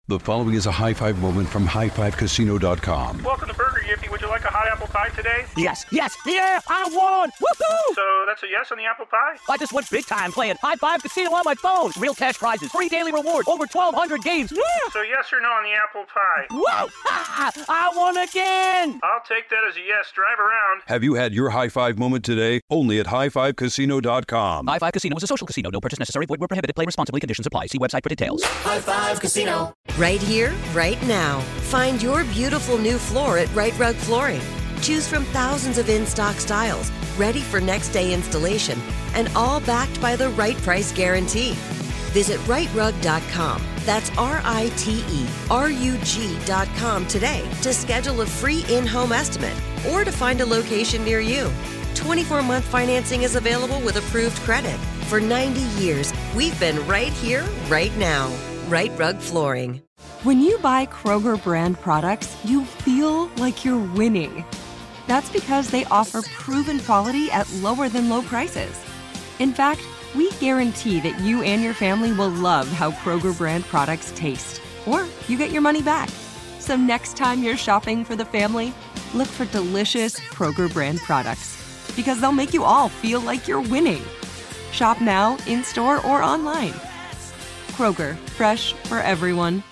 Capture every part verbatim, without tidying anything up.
The following is a high five moment from high five casino dot com. Welcome to Burger Yippee. Would you like a hot apple pie today? Yes, yes, yeah, I won! Woohoo! So that's a yes on the apple pie? I just went big time playing High Five Casino on my phone. Real cash prizes, free daily rewards, over twelve hundred games. Yeah! So yes or no on the apple pie? Whoa! Ha! I won again! I'll take that as a yes. Drive around. Have you had your high five moment today? Only at high five casino dot com. High Five Casino is a social casino. No purchase necessary. Void where prohibited. Play responsibly. Conditions apply. See website for details. High Five Casino. Right here, right now. Find your beautiful new floor at Right Rug Flooring. Choose from thousands of in-stock styles, ready for next day installation, and all backed by the right price guarantee. Visit right rug dot com. That's R I T E R U G dot com today to schedule a free in-home estimate or to find a location near you. twenty-four month financing is available with approved credit. For ninety years, we've been right here, right now. Right Rug Flooring. When you buy Kroger brand products, you feel like you're winning. That's because they offer proven quality at lower than low prices. In fact, we guarantee that you and your family will love how Kroger brand products taste, or you get your money back. So next time you're shopping for the family, look for delicious Kroger brand products, because they'll make you all feel like you're winning. Shop now, in-store, or online. Kroger, fresh for everyone.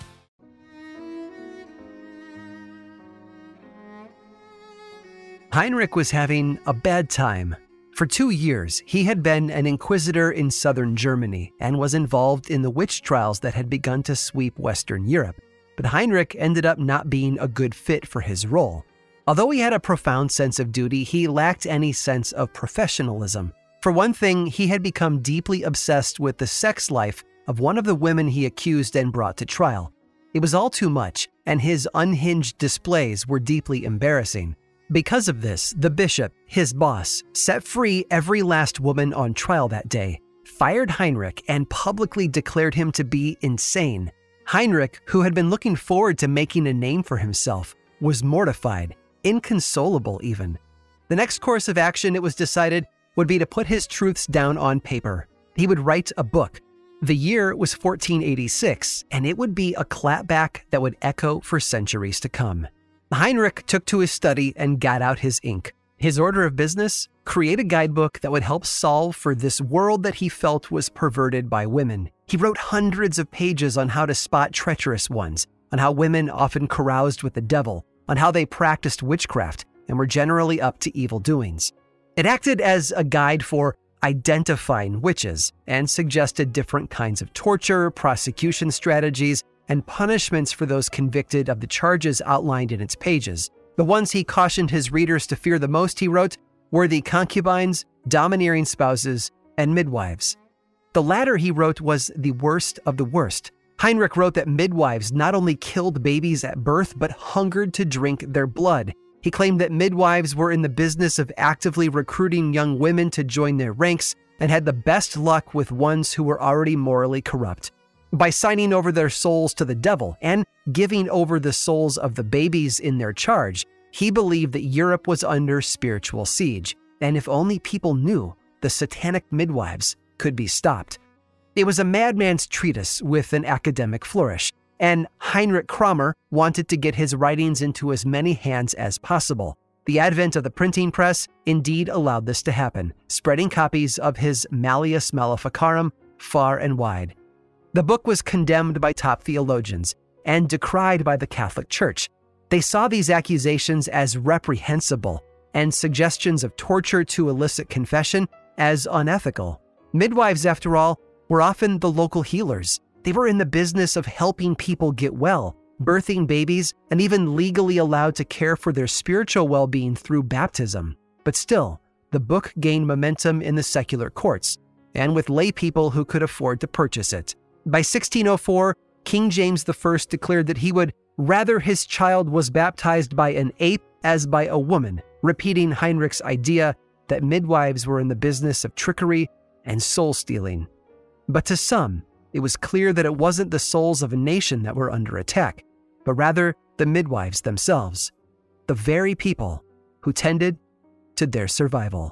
Heinrich was having a bad time. For two years, he had been an inquisitor in southern Germany and was involved in the witch trials that had begun to sweep Western Europe. But Heinrich ended up not being a good fit for his role. Although he had a profound sense of duty, he lacked any sense of professionalism. For one thing, he had become deeply obsessed with the sex life of one of the women he accused and brought to trial. It was all too much, and his unhinged displays were deeply embarrassing. Because of this, the bishop, his boss, set free every last woman on trial that day, fired Heinrich, and publicly declared him to be insane. Heinrich, who had been looking forward to making a name for himself, was mortified, inconsolable even. The next course of action, it was decided, would be to put his truths down on paper. He would write a book. The year was fourteen eighty-six, and it would be a clapback that would echo for centuries to come. Heinrich took to his study and got out his ink. His order of business? Create a guidebook that would help solve for this world that he felt was perverted by women. He wrote hundreds of pages on how to spot treacherous ones, on how women often caroused with the devil, on how they practiced witchcraft and were generally up to evil doings. It acted as a guide for identifying witches and suggested different kinds of torture, prosecution strategies, and punishments for those convicted of the charges outlined in its pages. The ones he cautioned his readers to fear the most, he wrote, were the concubines, domineering spouses, and midwives. The latter, he wrote, was the worst of the worst. Heinrich wrote that midwives not only killed babies at birth, but hungered to drink their blood. He claimed that midwives were in the business of actively recruiting young women to join their ranks and had the best luck with ones who were already morally corrupt. By signing over their souls to the devil and giving over the souls of the babies in their charge, he believed that Europe was under spiritual siege, and if only people knew, the satanic midwives could be stopped. It was a madman's treatise with an academic flourish, and Heinrich Kramer wanted to get his writings into as many hands as possible. The advent of the printing press indeed allowed this to happen, spreading copies of his Malleus Maleficarum far and wide. The book was condemned by top theologians and decried by the Catholic Church. They saw these accusations as reprehensible and suggestions of torture to elicit confession as unethical. Midwives, after all, were often the local healers. They were in the business of helping people get well, birthing babies, and even legally allowed to care for their spiritual well-being through baptism. But still, the book gained momentum in the secular courts, and with lay people who could afford to purchase it. By sixteen oh four, King James the First declared that he would rather his child was baptized by an ape as by a woman, repeating Heinrich's idea that midwives were in the business of trickery and soul-stealing. But to some, it was clear that it wasn't the souls of a nation that were under attack, but rather the midwives themselves, the very people who tended to their survival.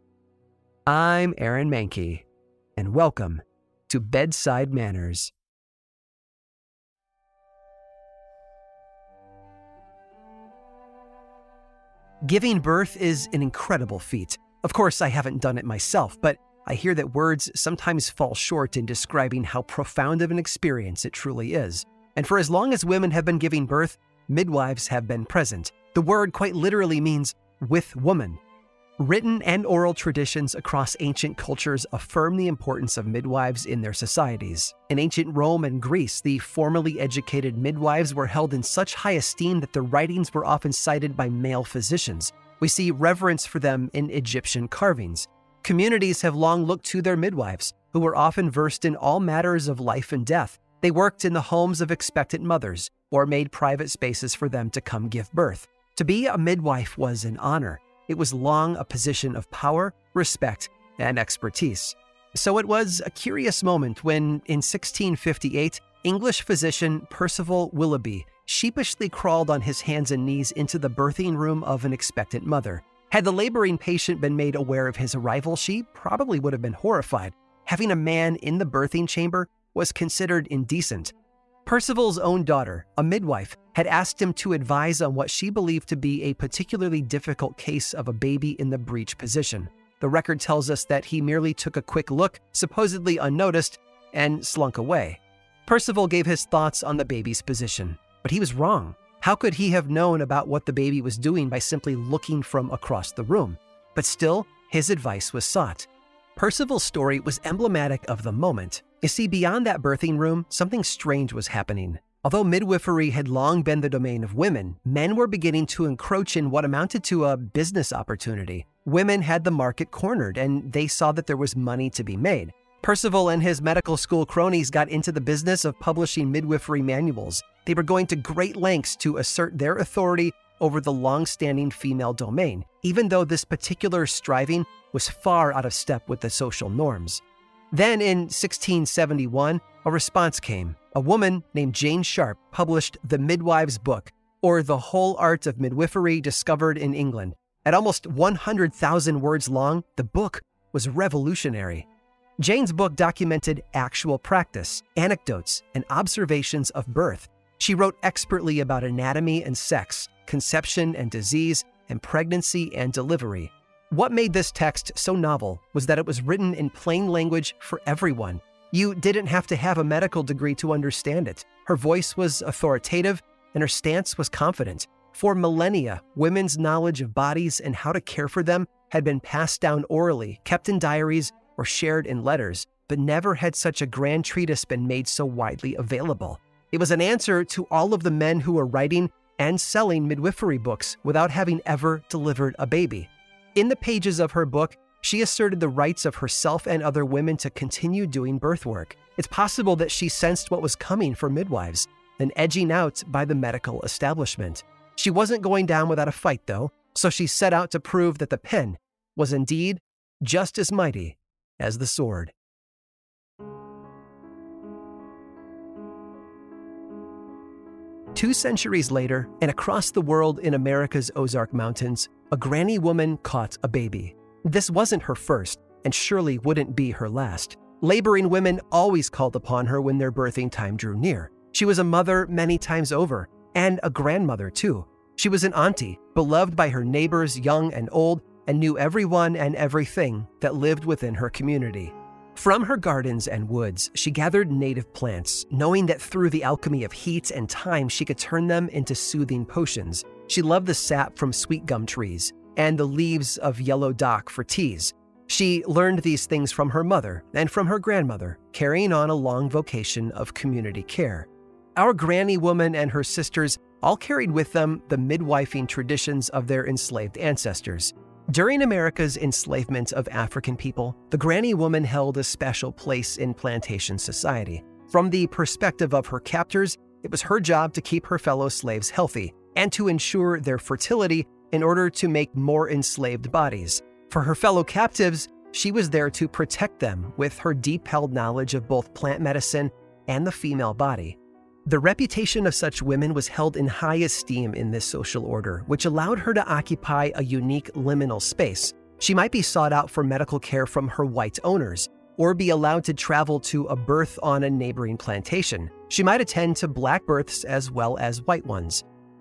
I'm Aaron Mahnke, and welcome to Bedside Manners. Giving birth is an incredible feat. Of course, I haven't done it myself, but I hear that words sometimes fall short in describing how profound of an experience it truly is. And for as long as women have been giving birth, midwives have been present. The word quite literally means with woman. Written and oral traditions across ancient cultures affirm the importance of midwives in their societies. In ancient Rome and Greece, the formally educated midwives were held in such high esteem that their writings were often cited by male physicians. We see reverence for them in Egyptian carvings. Communities have long looked to their midwives, who were often versed in all matters of life and death. They worked in the homes of expectant mothers or made private spaces for them to come give birth. To be a midwife was an honor. It was long a position of power, respect, and expertise. So it was a curious moment when, in sixteen fifty-eight, English physician Percival Willoughby sheepishly crawled on his hands and knees into the birthing room of an expectant mother. Had the laboring patient been made aware of his arrival, she probably would have been horrified. Having a man in the birthing chamber was considered indecent. Percival's own daughter, a midwife, had asked him to advise on what she believed to be a particularly difficult case of a baby in the breech position. The record tells us that he merely took a quick look, supposedly unnoticed, and slunk away. Percival gave his thoughts on the baby's position, but he was wrong. How could he have known about what the baby was doing by simply looking from across the room? But still, his advice was sought. Percival's story was emblematic of the moment. You see, beyond that birthing room, something strange was happening. Although midwifery had long been the domain of women, men were beginning to encroach in what amounted to a business opportunity. Women had the market cornered, and they saw that there was money to be made. Percival and his medical school cronies got into the business of publishing midwifery manuals. They were going to great lengths to assert their authority over the long-standing female domain, even though this particular striving was far out of step with the social norms. Then in sixteen seventy-one, a response came. A woman named Jane Sharp published The Midwives Book, or The Whole Art of Midwifery Discovered in England. At almost one hundred thousand words long, the book was revolutionary. Jane's book documented actual practice, anecdotes, and observations of birth. She wrote expertly about anatomy and sex, conception and disease, and pregnancy and delivery. What made this text so novel was that it was written in plain language for everyone. You didn't have to have a medical degree to understand it. Her voice was authoritative, and her stance was confident. For millennia, women's knowledge of bodies and how to care for them had been passed down orally, kept in diaries, or shared in letters, but never had such a grand treatise been made so widely available. It was an answer to all of the men who were writing and selling midwifery books without having ever delivered a baby. In the pages of her book, she asserted the rights of herself and other women to continue doing birth work. It's possible that she sensed what was coming for midwives, an edging out by the medical establishment. She wasn't going down without a fight, though, so she set out to prove that the pen was indeed just as mighty as the sword. Two centuries later, and across the world in America's Ozark Mountains, a granny woman caught a baby. This wasn't her first, and surely wouldn't be her last. Laboring women always called upon her when their birthing time drew near. She was a mother many times over, and a grandmother too. She was an auntie, beloved by her neighbors, young and old, and knew everyone and everything that lived within her community. From her gardens and woods, she gathered native plants, knowing that through the alchemy of heat and time, she could turn them into soothing potions. She loved the sap from sweet gum trees and the leaves of yellow dock for teas. She learned these things from her mother and from her grandmother, carrying on a long vocation of community care. Our granny woman and her sisters all carried with them the midwifing traditions of their enslaved ancestors. During America's enslavement of African people, the granny woman held a special place in plantation society. From the perspective of her captors, it was her job to keep her fellow slaves healthy and to ensure their fertility in order to make more enslaved bodies. For her fellow captives, she was there to protect them with her deep-held knowledge of both plant medicine and the female body. The reputation of such women was held in high esteem in this social order, which allowed her to occupy a unique liminal space. She might be sought out for medical care from her white owners, or be allowed to travel to a birth on a neighboring plantation. She might attend to black births as well as white ones.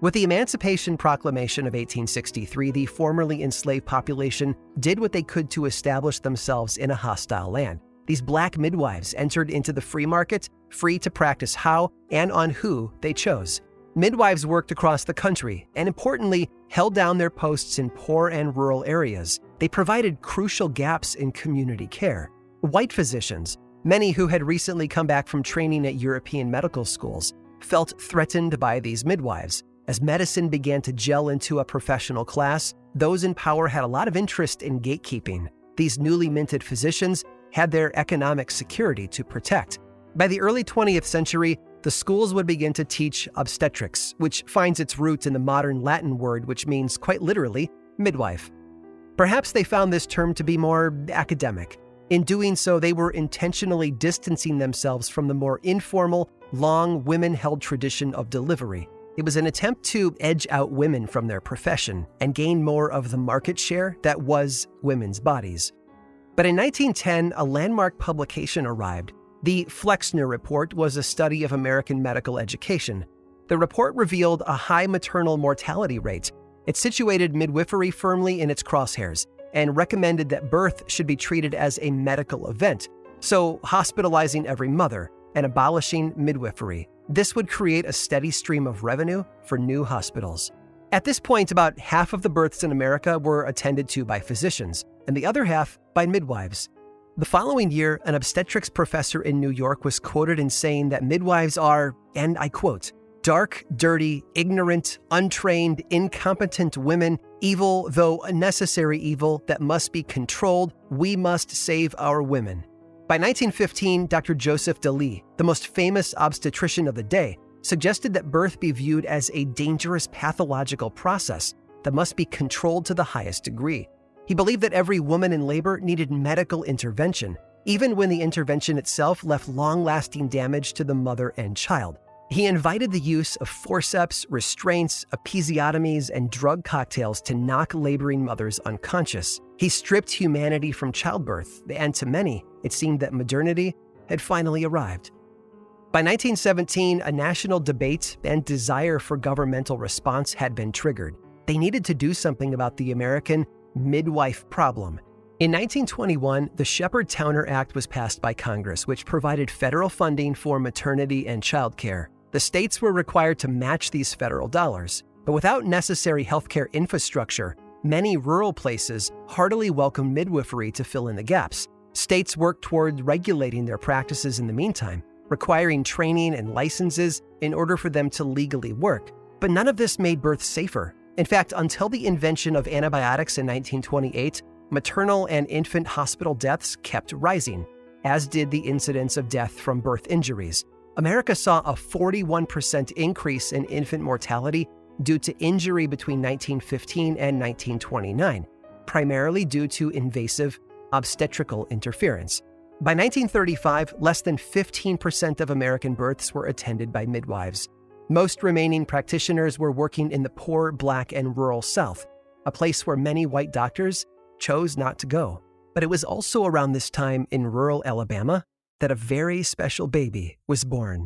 With the Emancipation Proclamation of eighteen sixty-three, the formerly enslaved population did what they could to establish themselves in a hostile land. These black midwives entered into the free market, free to practice how and on who they chose. Midwives worked across the country and, importantly, held down their posts in poor and rural areas. They provided crucial gaps in community care. White physicians, many who had recently come back from training at European medical schools, felt threatened by these midwives. As medicine began to gel into a professional class, those in power had a lot of interest in gatekeeping. These newly minted physicians had their economic security to protect. By the early twentieth century, the schools would begin to teach obstetrics, which finds its roots in the modern Latin word which means, quite literally, midwife. Perhaps they found this term to be more academic. In doing so, they were intentionally distancing themselves from the more informal, long, women-held tradition of delivery. It was an attempt to edge out women from their profession and gain more of the market share that was women's bodies. But in nineteen ten, a landmark publication arrived. The Flexner Report was a study of American medical education. The report revealed a high maternal mortality rate. It situated midwifery firmly in its crosshairs and recommended that birth should be treated as a medical event, so hospitalizing every mother and abolishing midwifery. This would create a steady stream of revenue for new hospitals. At this point, about half of the births in America were attended to by physicians, and the other half by midwives. The following year, an obstetrics professor in New York was quoted in saying that midwives are, and I quote, dark, dirty, ignorant, untrained, incompetent women, evil, though a necessary evil that must be controlled. We must save our women. By nineteen fifteen, Doctor Joseph Daly, the most famous obstetrician of the day, suggested that birth be viewed as a dangerous pathological process that must be controlled to the highest degree. He believed that every woman in labor needed medical intervention, even when the intervention itself left long-lasting damage to the mother and child. He invited the use of forceps, restraints, episiotomies, and drug cocktails to knock laboring mothers unconscious. He stripped humanity from childbirth, and to many, it seemed that modernity had finally arrived. By nineteen seventeen, a national debate and desire for governmental response had been triggered. They needed to do something about the American midwife problem. In nineteen twenty-one, the Shepard-Towner Act was passed by Congress, which provided federal funding for maternity and childcare. The states were required to match these federal dollars, but without necessary healthcare infrastructure, many rural places heartily welcomed midwifery to fill in the gaps. States worked toward regulating their practices in the meantime, requiring training and licenses in order for them to legally work. But none of this made birth safer. In fact, until the invention of antibiotics in nineteen twenty-eight, maternal and infant hospital deaths kept rising, as did the incidence of death from birth injuries. America saw a forty-one percent increase in infant mortality due to injury between nineteen fifteen and nineteen twenty-nine, primarily due to invasive obstetrical interference. By nineteen thirty-five, less than fifteen percent of American births were attended by midwives. Most remaining practitioners were working in the poor Black and rural South, a place where many white doctors chose not to go. But it was also around this time in rural Alabama that a very special baby was born.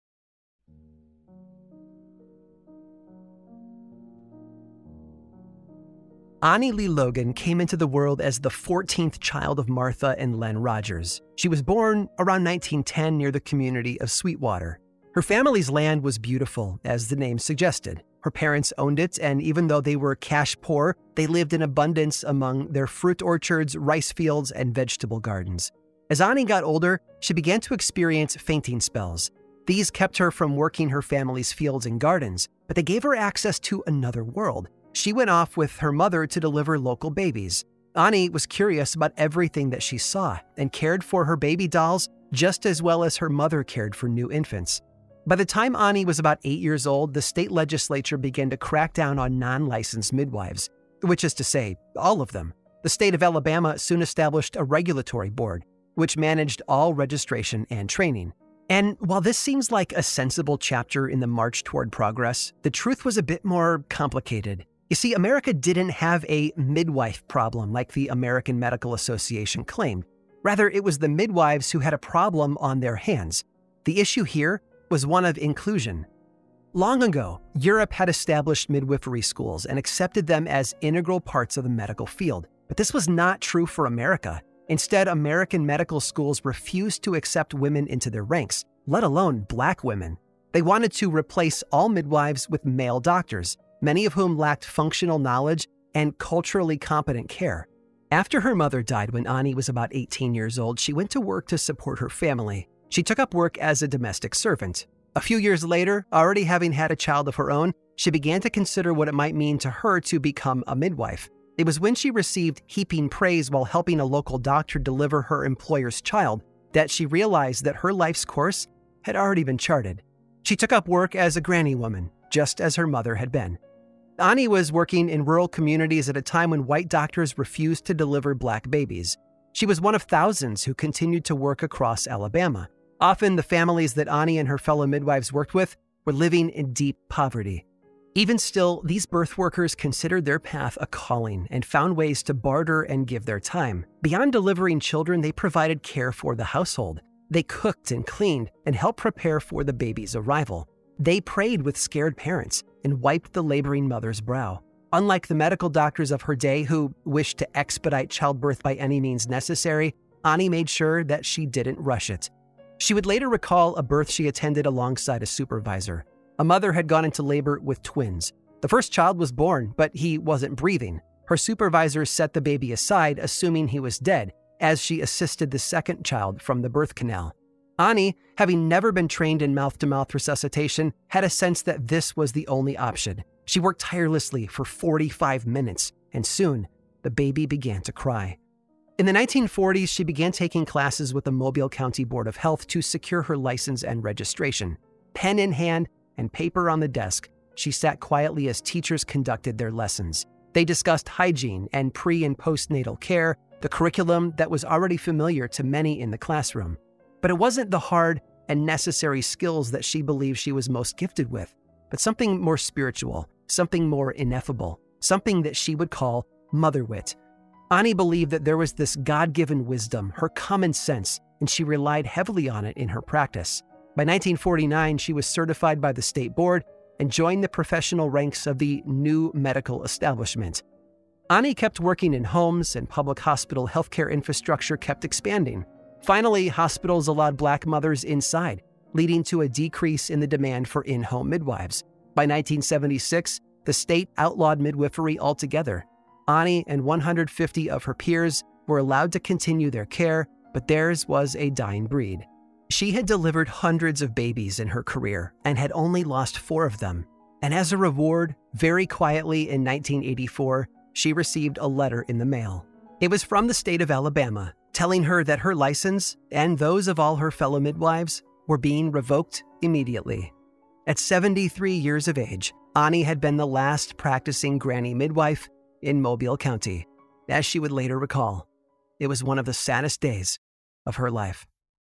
Annie Lee Logan came into the world as the fourteenth child of Martha and Len Rogers. She was born around nineteen ten near the community of Sweetwater. Her family's land was beautiful, as the name suggested. Her parents owned it, and even though they were cash poor, they lived in abundance among their fruit orchards, rice fields, and vegetable gardens. As Annie got older, she began to experience fainting spells. These kept her from working her family's fields and gardens, but they gave her access to another world. She went off with her mother to deliver local babies. Annie was curious about everything that she saw and cared for her baby dolls just as well as her mother cared for new infants. By the time Annie was about eight years old, the state legislature began to crack down on non-licensed midwives, which is to say, all of them. The state of Alabama soon established a regulatory board, which managed all registration and training. And while this seems like a sensible chapter in the march toward progress, the truth was a bit more complicated. You see, America didn't have a midwife problem like the American Medical Association claimed. Rather, it was the midwives who had a problem on their hands. The issue here was one of inclusion. Long ago, Europe had established midwifery schools and accepted them as integral parts of the medical field. But this was not true for America. Instead, American medical schools refused to accept women into their ranks, let alone black women. They wanted to replace all midwives with male doctors, many of whom lacked functional knowledge and culturally competent care. After her mother died when Ani was about eighteen years old, she went to work to support her family. She took up work as a domestic servant. A few years later, already having had a child of her own, she began to consider what it might mean to her to become a midwife. It was when she received heaping praise while helping a local doctor deliver her employer's child that she realized that her life's course had already been charted. She took up work as a granny woman, just as her mother had been. Ani was working in rural communities at a time when white doctors refused to deliver black babies. She was one of thousands who continued to work across Alabama. Often, the families that Ani and her fellow midwives worked with were living in deep poverty. Even still, these birth workers considered their path a calling and found ways to barter and give their time. Beyond delivering children, they provided care for the household. They cooked and cleaned and helped prepare for the baby's arrival. They prayed with scared parents and wiped the laboring mother's brow. Unlike the medical doctors of her day who wished to expedite childbirth by any means necessary, Ani made sure that she didn't rush it. She would later recall a birth she attended alongside a supervisor. A mother had gone into labor with twins. The first child was born, but he wasn't breathing. Her supervisor set the baby aside, assuming he was dead, as she assisted the second child from the birth canal. Ani, having never been trained in mouth-to-mouth resuscitation, had a sense that this was the only option. She worked tirelessly for forty-five minutes, and soon, the baby began to cry. In the nineteen forties, she began taking classes with the Mobile County Board of Health to secure her license and registration. Pen in hand and paper on the desk, she sat quietly as teachers conducted their lessons. They discussed hygiene and pre- and postnatal care, the curriculum that was already familiar to many in the classroom. But it wasn't the hard and necessary skills that she believed she was most gifted with, but something more spiritual, something more ineffable, something that she would call motherwit. Ani believed that there was this God-given wisdom, her common sense, and she relied heavily on it in her practice. By nineteen forty-nine, she was certified by the state board and joined the professional ranks of the new medical establishment. Ani kept working in homes, and public hospital healthcare infrastructure kept expanding. Finally, hospitals allowed black mothers inside, leading to a decrease in the demand for in-home midwives. By nineteen seventy-six, the state outlawed midwifery altogether. Ani and one hundred fifty of her peers were allowed to continue their care, but theirs was a dying breed. She had delivered hundreds of babies in her career and had only lost four of them. And as a reward, very quietly in nineteen eighty-four, she received a letter in the mail. It was from the state of Alabama, telling her that her license and those of all her fellow midwives were being revoked immediately. At seventy-three years of age, Ani had been the last practicing granny midwife in Mobile County. As she would later recall, it was one of the saddest days of her life.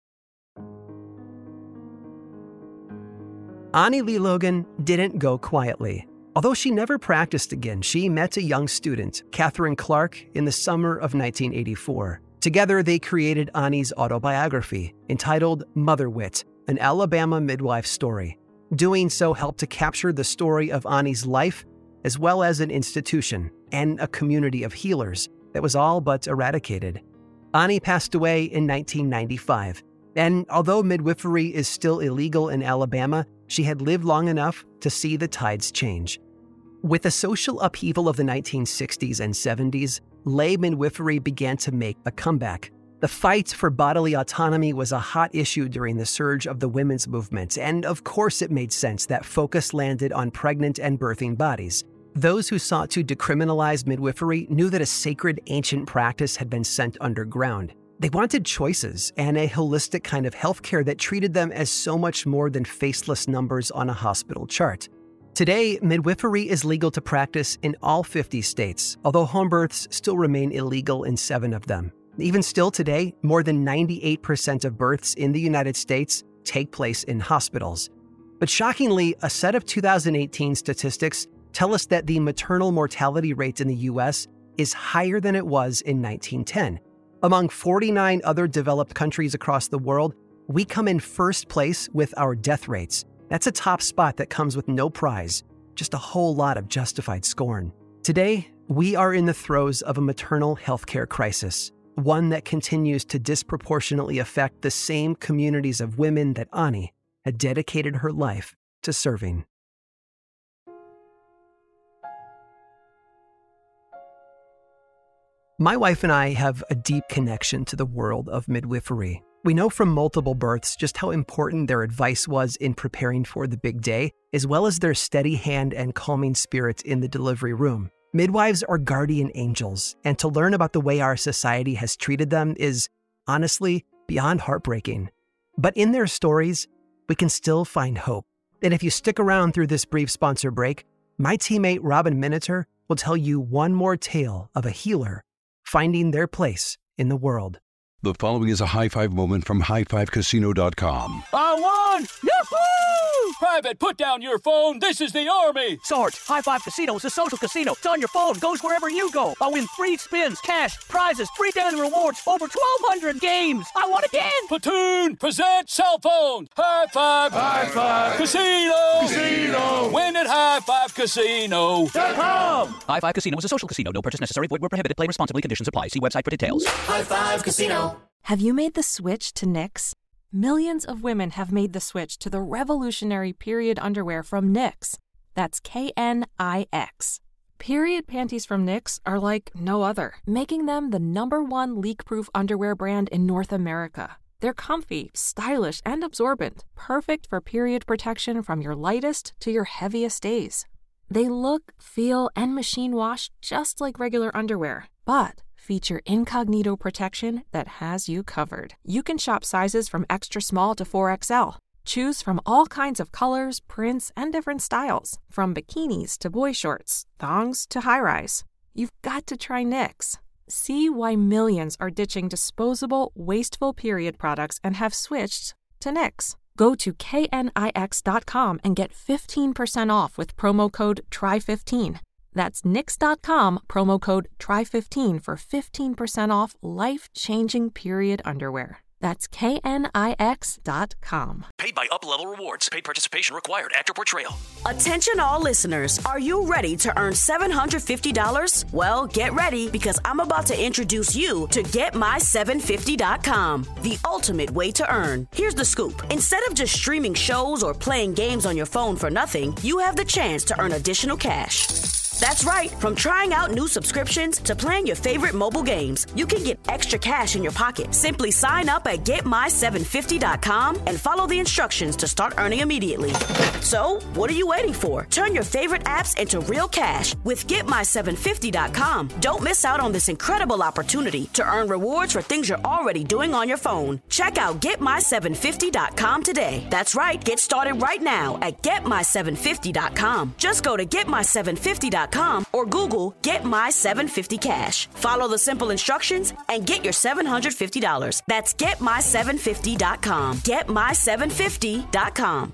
Ani Lee Logan didn't go quietly. Although she never practiced again, she met a young student, Catherine Clark, in the summer of nineteen eighty-four. Together, they created Ani's autobiography, entitled Motherwit, an Alabama midwife story. Doing so helped to capture the story of Ani's life, as well as an institution and a community of healers that was all but eradicated. Ani passed away in nineteen ninety-five, and although midwifery is still illegal in Alabama, she had lived long enough to see the tides change. With the social upheaval of the nineteen sixties and seventies, lay midwifery began to make a comeback. The fight for bodily autonomy was a hot issue during the surge of the women's movement, and of course it made sense that focus landed on pregnant and birthing bodies. Those who sought to decriminalize midwifery knew that a sacred ancient practice had been sent underground. They wanted choices and a holistic kind of healthcare that treated them as so much more than faceless numbers on a hospital chart. Today, midwifery is legal to practice in all fifty states, although home births still remain illegal in seven of them. Even still today, more than ninety-eight percent of births in the United States take place in hospitals. But shockingly, a set of two thousand eighteen statistics tell us that the maternal mortality rate in the U S is higher than it was in nineteen ten. Among forty-nine other developed countries across the world, we come in first place with our death rates. That's a top spot that comes with no prize, just a whole lot of justified scorn. Today, we are in the throes of a maternal healthcare crisis, one that continues to disproportionately affect the same communities of women that Ani had dedicated her life to serving. My wife and I have a deep connection to the world of midwifery. We know from multiple births just how important their advice was in preparing for the big day, as well as their steady hand and calming spirits in the delivery room. Midwives are guardian angels, and to learn about the way our society has treated them is, honestly, beyond heartbreaking. But in their stories, we can still find hope. And if you stick around through this brief sponsor break, my teammate Robin Miniter will tell you one more tale of a healer finding their place in the world. The following is a high five moment from high five casino dot com. I won! Yahoo! Private, put down your phone. This is the Army. Sarge, High Five Casino is a social casino. It's on your phone, goes wherever you go. I win free spins, cash, prizes, free daily rewards, over twelve hundred games. I won again! Platoon, present cell phone. High Five. High Five. Casino. Casino. Win at High Five Casino. Come! High Five Casino is a social casino. No purchase necessary. Void where prohibited. Play responsibly. Conditions apply. See website for details. High Five Casino. Have you made the switch to Knix? Millions of women have made the switch to the revolutionary period underwear from Knix. That's K N I X. Period panties from Knix are like no other, making them the number one leak-proof underwear brand in North America. They're comfy, stylish, and absorbent, perfect for period protection from your lightest to your heaviest days. They look, feel, and machine wash just like regular underwear, but feature incognito protection that has you covered. You can shop sizes from extra small to four X L. Choose from all kinds of colors, prints, and different styles, from bikinis to boy shorts, thongs to high-rise. You've got to try Knix. See why millions are ditching disposable, wasteful period products and have switched to Knix. Go to K N I X dot com and get fifteen percent off with promo code T R Y fifteen. That's Knix dot com, promo code T R Y fifteen for fifteen percent off life-changing period underwear. That's K N I X dot com. Paid by Up-Level Rewards. Paid participation required. Actor Portrayal. Attention all listeners. Are you ready to earn seven hundred fifty dollars? Well, get ready because I'm about to introduce you to Get My seven fifty dot com, the ultimate way to earn. Here's the scoop. Instead of just streaming shows or playing games on your phone for nothing, you have the chance to earn additional cash. That's right. From trying out new subscriptions to playing your favorite mobile games, you can get extra cash in your pocket. Simply sign up at Get My seven fifty dot com and follow the instructions to start earning immediately. So, what are you waiting for? Turn your favorite apps into real cash with Get My seven fifty dot com. Don't miss out on this incredible opportunity to earn rewards for things you're already doing on your phone. Check out Get My seven fifty dot com today. That's right. Get started right now at Get My seven fifty dot com. Just go to Get My seven fifty dot com or Google Get My seven fifty Cash. Follow the simple instructions and get your seven hundred fifty dollars. That's Get My seven fifty dot com. Get My seven fifty dot com.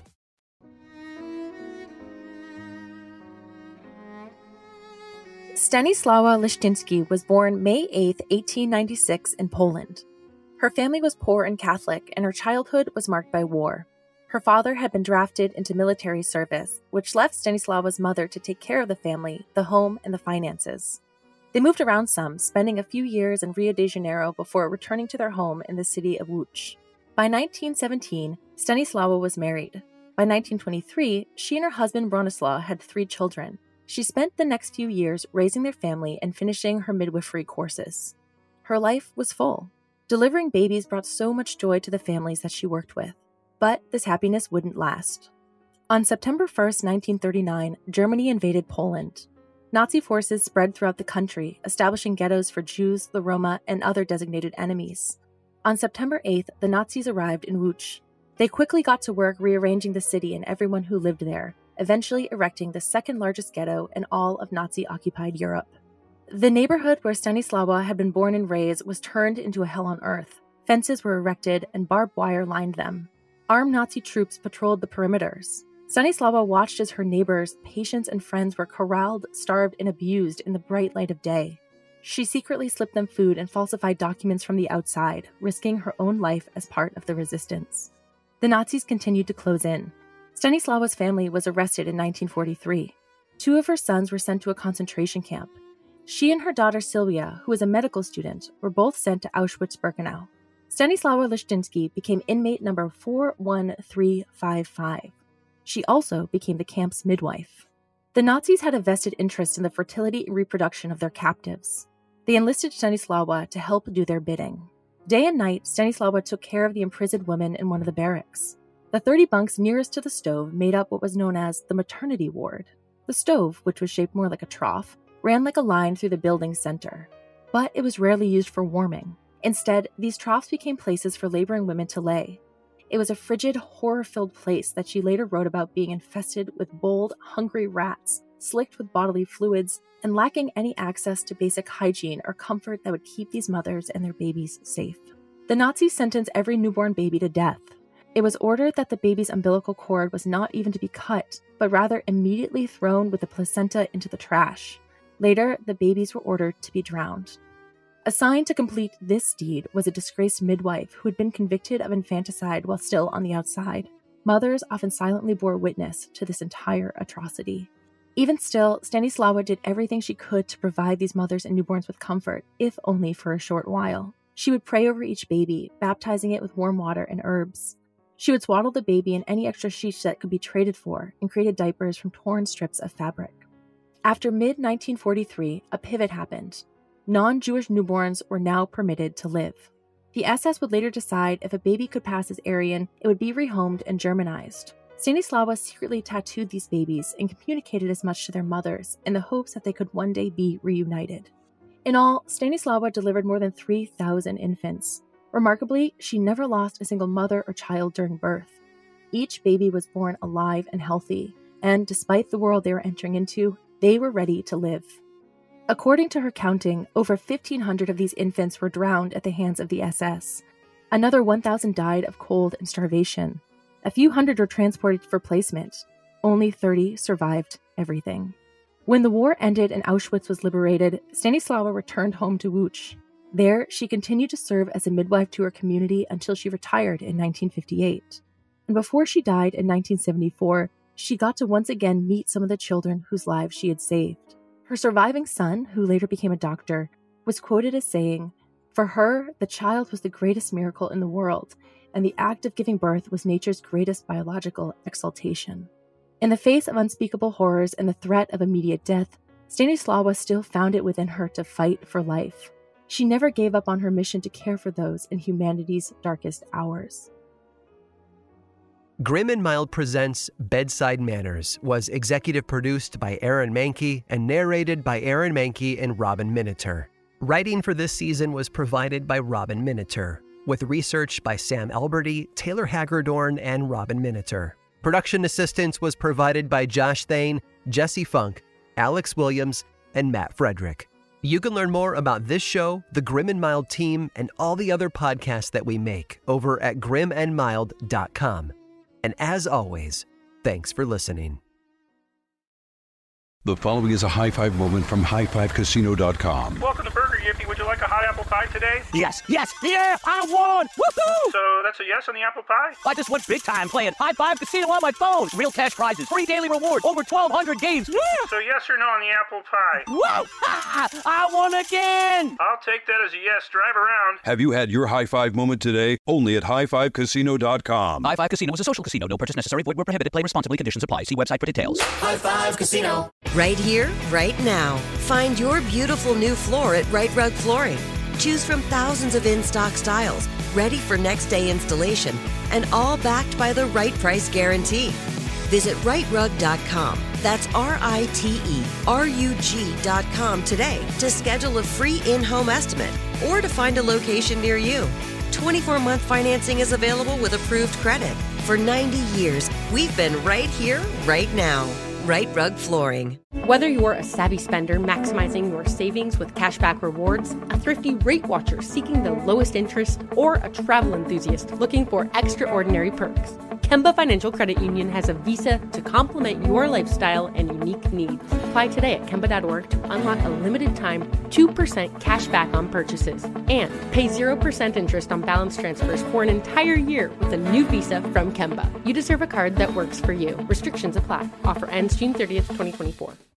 Stanisława Leszczyński was born May eighth, eighteen ninety-six in Poland. Her family was poor and Catholic, and her childhood was marked by war. Her father had been drafted into military service, which left Stanisława's mother to take care of the family, the home, and the finances. They moved around some, spending a few years in Rio de Janeiro before returning to their home in the city of Łódź. By nineteen seventeen, Stanisława was married. By nineteen twenty-three, she and her husband Bronislaw had three children. She spent the next few years raising their family and finishing her midwifery courses. Her life was full. Delivering babies brought so much joy to the families that she worked with. But this happiness wouldn't last. On September first, nineteen thirty-nine, Germany invaded Poland. Nazi forces spread throughout the country, establishing ghettos for Jews, the Roma, and other designated enemies. On September eighth, the Nazis arrived in Łódź. They quickly got to work rearranging the city and everyone who lived there, eventually erecting the second largest ghetto in all of Nazi-occupied Europe. The neighborhood where Stanisława had been born and raised was turned into a hell on earth. Fences were erected and barbed wire lined them. Armed Nazi troops patrolled the perimeters. Stanisława watched as her neighbors, patients, and friends were corralled, starved, and abused in the bright light of day. She secretly slipped them food and falsified documents from the outside, risking her own life as part of the resistance. The Nazis continued to close in. Stanislawa's family was arrested in nineteen forty-three. Two of her sons were sent to a concentration camp. She and her daughter Sylvia, who was a medical student, were both sent to Auschwitz-Birkenau. Stanislawa Leszczynski became inmate number four one three five five. She also became the camp's midwife. The Nazis had a vested interest in the fertility and reproduction of their captives. They enlisted Stanislawa to help do their bidding. Day and night, Stanislawa took care of the imprisoned women in one of the barracks. The thirty bunks nearest to the stove made up what was known as the maternity ward. The stove, which was shaped more like a trough, ran like a line through the building's center. But it was rarely used for warming. Instead, these troughs became places for laboring women to lay. It was a frigid, horror-filled place that she later wrote about being infested with bold, hungry rats, slicked with bodily fluids, and lacking any access to basic hygiene or comfort that would keep these mothers and their babies safe. The Nazis sentenced every newborn baby to death. It was ordered that the baby's umbilical cord was not even to be cut, but rather immediately thrown with the placenta into the trash. Later, the babies were ordered to be drowned. Assigned to complete this deed was a disgraced midwife who had been convicted of infanticide while still on the outside. Mothers often silently bore witness to this entire atrocity. Even still, Stanislawa did everything she could to provide these mothers and newborns with comfort, if only for a short while. She would pray over each baby, baptizing it with warm water and herbs. She would swaddle the baby in any extra sheets that could be traded for and created diapers from torn strips of fabric. After mid nineteen forty-three, a pivot happened. Non-Jewish newborns were now permitted to live. The S S would later decide if a baby could pass as Aryan, it would be rehomed and Germanized. Stanislawa secretly tattooed these babies and communicated as much to their mothers in the hopes that they could one day be reunited. In all, Stanislawa delivered more than three thousand infants. Remarkably, she never lost a single mother or child during birth. Each baby was born alive and healthy, and despite the world they were entering into, they were ready to live. According to her counting, over fifteen hundred of these infants were drowned at the hands of the S S. Another one thousand died of cold and starvation. A few hundred were transported for placement. Only thirty survived everything. When the war ended and Auschwitz was liberated, Stanislawa returned home to Łódź. There, she continued to serve as a midwife to her community until she retired in nineteen fifty-eight. And before she died in nineteen seventy-four, she got to once again meet some of the children whose lives she had saved. Her surviving son, who later became a doctor, was quoted as saying, "For her, the child was the greatest miracle in the world, and the act of giving birth was nature's greatest biological exaltation." In the face of unspeakable horrors and the threat of immediate death, Stanislawa still found it within her to fight for life. She never gave up on her mission to care for those in humanity's darkest hours. Grim and Mild Presents Bedside Manners was executive produced by Aaron Mahnke and narrated by Aaron Mahnke and Robin Miniter. Writing for this season was provided by Robin Miniter, with research by Sam Alberti, Taylor Hagerdorn, and Robin Miniter. Production assistance was provided by Josh Thane, Jesse Funk, Alex Williams, and Matt Frederick. You can learn more about this show, the Grim and Mild team, and all the other podcasts that we make over at grim and mild dot com. And as always, thanks for listening. The following is a high five moment from high five casino dot com. Welcome to Burger Yippee. Would you like a hot apple pie today? Yes, yes, yeah, I won! Woohoo! So that's a yes on the apple pie? I just went big time playing High Five Casino on my phone. Real cash prizes, free daily rewards, over twelve hundred games. Yeah! So yes or no on the apple pie? Whoa! Ah, I won again! I'll take that as a yes. Drive around. Have you had your high five moment today? Only at high five casino dot com. High Five Casino is a social casino. No purchase necessary. Void where prohibited. Play responsibly. Conditions apply. See website for details. High Five Casino. Right here, right now. Find your beautiful new floor at Right Rug Flooring. Choose from thousands of in-stock styles, ready for next day installation, and all backed by the right price guarantee. Visit right rug dot com. That's R I T E R U G dot com today to schedule a free in-home estimate or to find a location near you. twenty-four month financing is available with approved credit. For ninety years, we've been right here, right now. Right Rug Flooring. Whether you're a savvy spender maximizing your savings with cashback rewards, a thrifty rate watcher seeking the lowest interest, or a travel enthusiast looking for extraordinary perks, Kemba Financial Credit Union has a visa to complement your lifestyle and unique needs. Apply today at Kemba dot org to unlock a limited time two percent cash back on purchases and pay zero percent interest on balance transfers for an entire year with a new visa from Kemba. You deserve a card that works for you. Restrictions apply. Offer ends June thirtieth, twenty twenty-four.